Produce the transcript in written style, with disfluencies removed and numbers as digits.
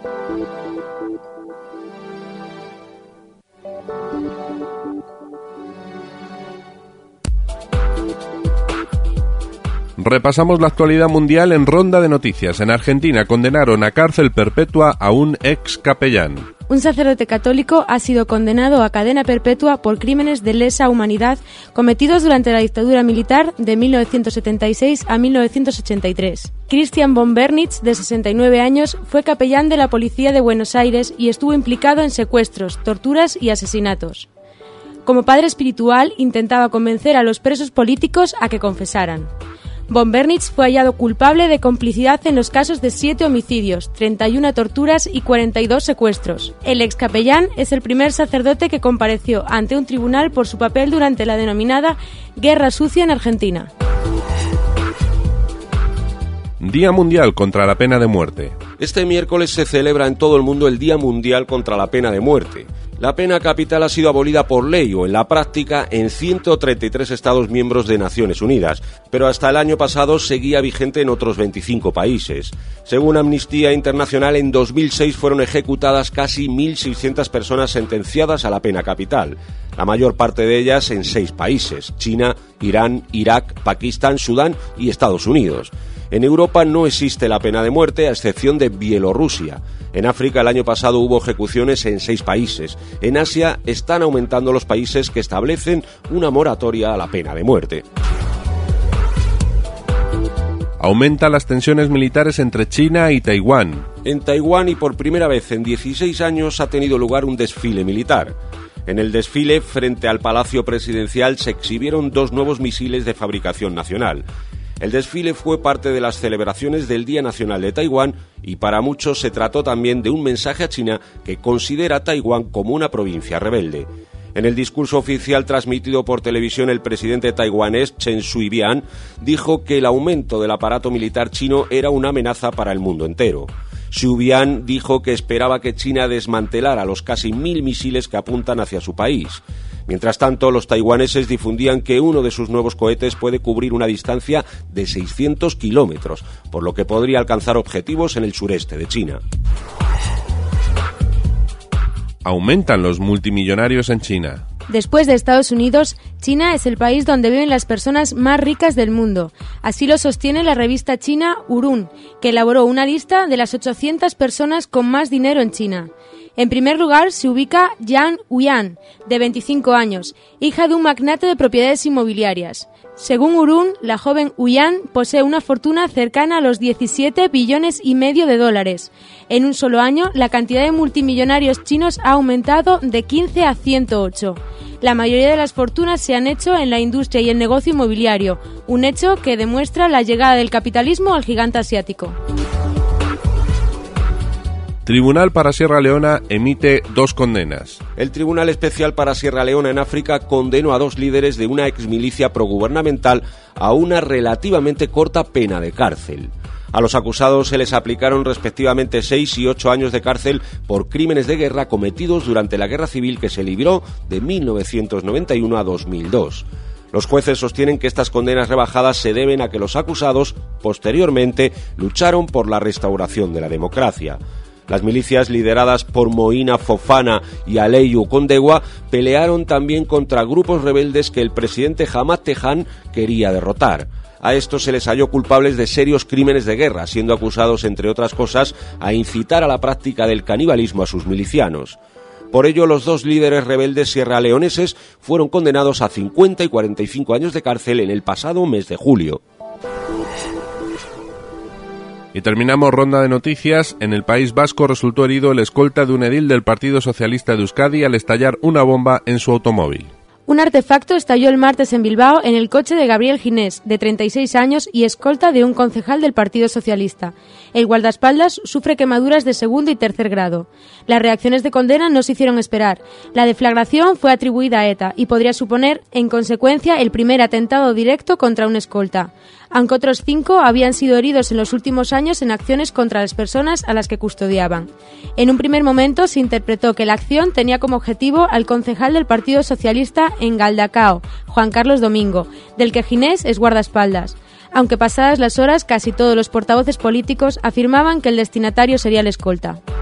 Repasamos la actualidad mundial en ronda de noticias. En Argentina condenaron a cárcel perpetua a un ex capellán. Un sacerdote católico ha sido condenado a cadena perpetua por crímenes de lesa humanidad cometidos durante la dictadura militar de 1976 a 1983. Christian von Bernitz, de 69 años, fue capellán de la policía de Buenos Aires y estuvo implicado en secuestros, torturas y asesinatos. Como padre espiritual, intentaba convencer a los presos políticos a que confesaran. Von Bernitz fue hallado culpable de complicidad en los casos de 7 homicidios, 31 torturas y 42 secuestros. El ex capellán es el primer sacerdote que compareció ante un tribunal por su papel durante la denominada Guerra Sucia en Argentina. Día Mundial contra la Pena de Muerte. Este miércoles se celebra en todo el mundo el Día Mundial contra la Pena de Muerte. La pena capital ha sido abolida por ley o en la práctica en 133 Estados miembros de Naciones Unidas, pero hasta el año pasado seguía vigente en otros 25 países. Según Amnistía Internacional, en 2006 fueron ejecutadas casi 1.600 personas sentenciadas a la pena capital, la mayor parte de ellas en 6 países: China, Irán, Irak, Pakistán, Sudán y Estados Unidos. En Europa no existe la pena de muerte, a excepción de Bielorrusia. En África el año pasado hubo ejecuciones en 6 países. En Asia están aumentando los países que establecen una moratoria a la pena de muerte. Aumentan las tensiones militares entre China y Taiwán. En Taiwán, y por primera vez en 16 años, ha tenido lugar un desfile militar. En el desfile, frente al Palacio Presidencial, se exhibieron 2 nuevos misiles de fabricación nacional. El desfile fue parte de las celebraciones del Día Nacional de Taiwán y para muchos se trató también de un mensaje a China, que considera a Taiwán como una provincia rebelde. En el discurso oficial transmitido por televisión, el presidente taiwanés Chen Shui-bian dijo que el aumento del aparato militar chino era una amenaza para el mundo entero. Shui-bian dijo que esperaba que China desmantelara los casi 1.000 misiles que apuntan hacia su país. Mientras tanto, los taiwaneses difundían que uno de sus nuevos cohetes puede cubrir una distancia de 600 kilómetros, por lo que podría alcanzar objetivos en el sureste de China. Aumentan los multimillonarios en China. Después de Estados Unidos, China es el país donde viven las personas más ricas del mundo. Así lo sostiene la revista china Hurun, que elaboró una lista de las 800 personas con más dinero en China. En primer lugar se ubica Yang Huyan, de 25 años, hija de un magnate de propiedades inmobiliarias. Según Hurun, la joven Huyan posee una fortuna cercana a los 17,5 billones de dólares. En un solo año, la cantidad de multimillonarios chinos ha aumentado de 15 a 108. La mayoría de las fortunas se han hecho en la industria y el negocio inmobiliario, un hecho que demuestra la llegada del capitalismo al gigante asiático. Tribunal para Sierra Leona emite 2 condenas. El Tribunal Especial para Sierra Leona en África condenó a 2 líderes de una exmilicia progubernamental a una relativamente corta pena de cárcel. A los acusados se les aplicaron respectivamente 6 y 8 años de cárcel por crímenes de guerra cometidos durante la guerra civil que se libró de 1991 a 2002. Los jueces sostienen que estas condenas rebajadas se deben a que los acusados, posteriormente, lucharon por la restauración de la democracia. Las milicias lideradas por Moina Fofana y Aleyu Kondewa pelearon también contra grupos rebeldes que el presidente Hamad Tejan quería derrotar. A estos se les halló culpables de serios crímenes de guerra, siendo acusados, entre otras cosas, a incitar a la práctica del canibalismo a sus milicianos. Por ello, los 2 líderes rebeldes sierraleoneses fueron condenados a 50 y 45 años de cárcel en el pasado mes de julio. Y terminamos ronda de noticias. En el País Vasco resultó herido el escolta de un edil del Partido Socialista de Euskadi al estallar una bomba en su automóvil. Un artefacto estalló el martes en Bilbao en el coche de Gabriel Ginés, de 36 años y escolta de un concejal del Partido Socialista. El guardaespaldas sufre quemaduras de 2º y 3er grado. Las reacciones de condena no se hicieron esperar. La deflagración fue atribuida a ETA y podría suponer, en consecuencia, el primer atentado directo contra un escolta. Aunque otros 5 habían sido heridos en los últimos años en acciones contra las personas a las que custodiaban. En un primer momento se interpretó que la acción tenía como objetivo al concejal del Partido Socialista en Galdacao, Juan Carlos Domingo, del que Ginés es guardaespaldas. Aunque pasadas las horas, casi todos los portavoces políticos afirmaban que el destinatario sería el escolta.